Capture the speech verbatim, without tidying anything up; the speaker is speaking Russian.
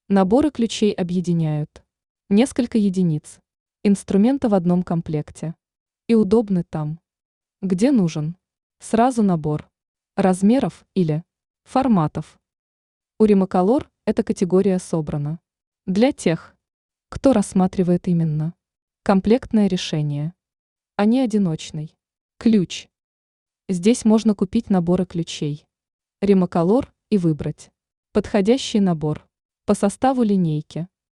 Наборы ключей объединяют несколько единиц, инструмента в одном комплекте. И удобны там, где нужен. Сразу набор размеров или форматов. У Римоколор эта категория собрана. Для тех, кто рассматривает именно комплектное решение, а не одиночный ключ. Здесь можно купить наборы ключей Римоколор и выбрать подходящий набор по составу линейки.